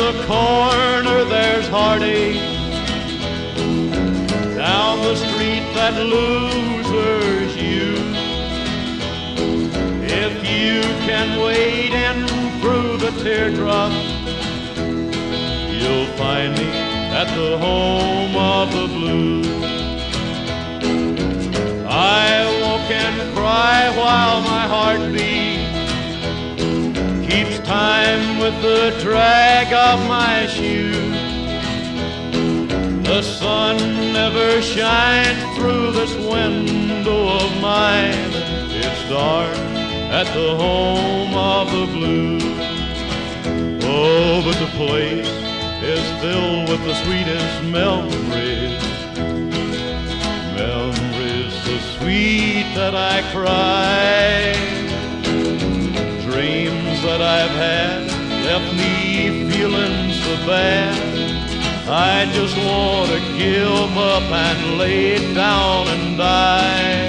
the corner there's heartache, down the street that losers you. If you can wade in through the teardrops, you'll find me at the home of the blues. I walk and cry while my heart beats keeps time with the drag of my shoes. The sun never shines through this window of mine. It's dark at the home of the blues. Oh, but the place is filled with the sweetest memories, memories so sweet that I cry. Dreams that I've had left me feeling so bad, I just want to give up and lay down and die.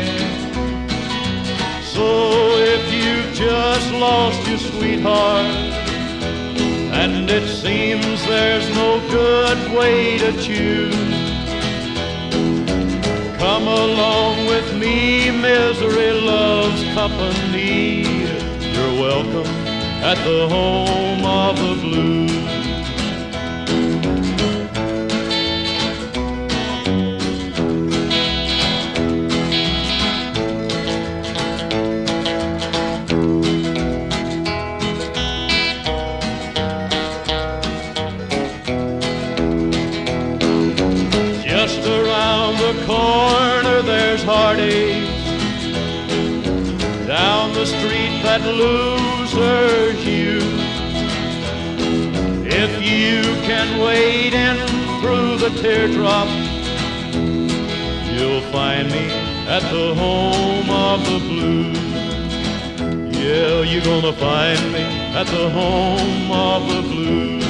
So if you've just lost your sweetheart, and it seems there's no good way to choose, come along with me, misery loves company. You're welcome at the home of the blues. Just around the corner there's heartaches, down the street that losers you. If you can wade in through the teardrops, you'll find me at the home of the blues. Yeah, you're gonna find me at the home of the blues.